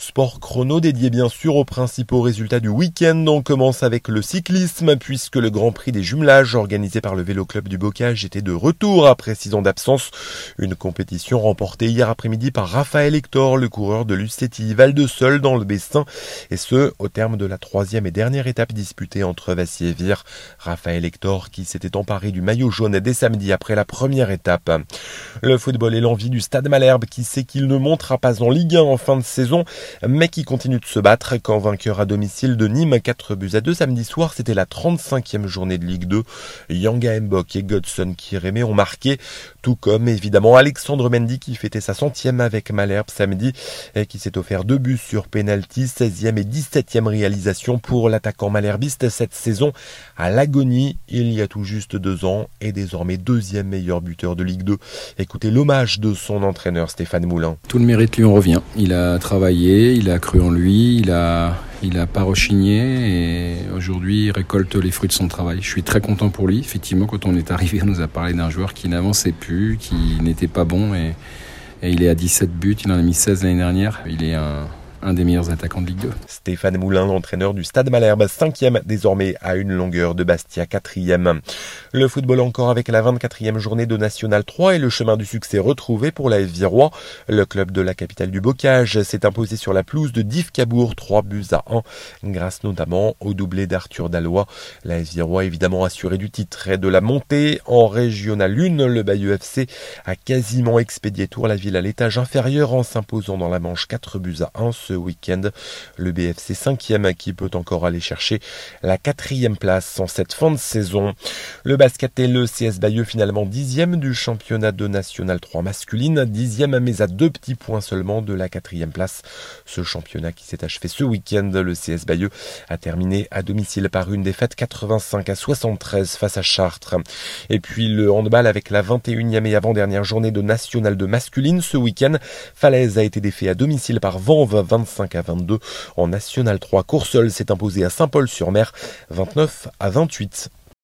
Sport chrono dédié bien sûr aux principaux résultats du week-end. On commence avec le cyclisme puisque le Grand Prix des jumelages organisé par le Vélo Club du Bocage était de retour après 6 ans d'absence. Une compétition remportée hier après-midi par Raphaël Hector, le coureur de l'UCETI Val-de-Seul dans le Bessin, et ce au terme de la 3e et dernière étape disputée entre Vassy et Vire. Raphaël Hector qui s'était emparé du maillot jaune dès samedi après la première étape. Le football et l'envie du Stade Malherbe qui sait qu'il ne montera pas en Ligue 1 en fin de saison, mais qui continue de se battre. Quand vainqueur à domicile de Nîmes 4-2 samedi soir, c'était la 35e journée de Ligue 2. Yanga Mbok et Godson Kireme ont marqué, tout comme évidemment Alexandre Mendy qui fêtait sa 100e avec Malherbe samedi et qui s'est offert 2 buts sur pénalty, 16e et 17e réalisation pour l'attaquant malherbiste cette saison à l'agonie il y a tout juste 2 ans et désormais 2e meilleur buteur de Ligue 2. Écoutez l'hommage de son entraîneur Stéphane Moulin. Tout le mérite lui en revient. Il a travaillé, il a cru en lui, il a pas rechigné et aujourd'hui il récolte les fruits de son travail. Je suis très content pour lui. Effectivement, quand on est arrivé, on nous a parlé d'un joueur qui n'avançait plus, qui n'était pas bon et il est à 17 buts, il en a mis 16 l'année dernière. Il est un des meilleurs attaquants de Ligue 2. Stéphane Moulin, l'entraîneur du Stade Malherbe, 5e désormais à une longueur de Bastia, 4e. Le football encore avec la 24e journée de National 3 et le chemin du succès retrouvé pour l'AF Virois. Le club de la capitale du Bocage s'est imposé sur la pelouse de Div Cabourg, 3-1, grâce notamment au doublé d'Arthur Dallois. L'AF Virois évidemment assuré du titre et de la montée en Régional 1. Le Bayeux FC a quasiment expédié tour la ville à l'étage inférieur en s'imposant dans la Manche 4-1 ce week-end. Le BFC 5e qui peut encore aller chercher la 4e place en cette fin de saison. Le basket et le CS Bayeux finalement 10e du championnat de National 3 masculine, 10e mais à 2 petits points seulement de la 4e place. Ce championnat qui s'est achevé ce week-end, le CS Bayeux a terminé à domicile par une défaite 85-73 face à Chartres. Et puis le handball avec la 21e et avant-dernière journée de National 2 masculine ce week-end. Falaise a été défait à domicile par Vanves 25-22. En National 3, Courseulles s'est imposé à Saint-Paul-sur-Mer 29-28.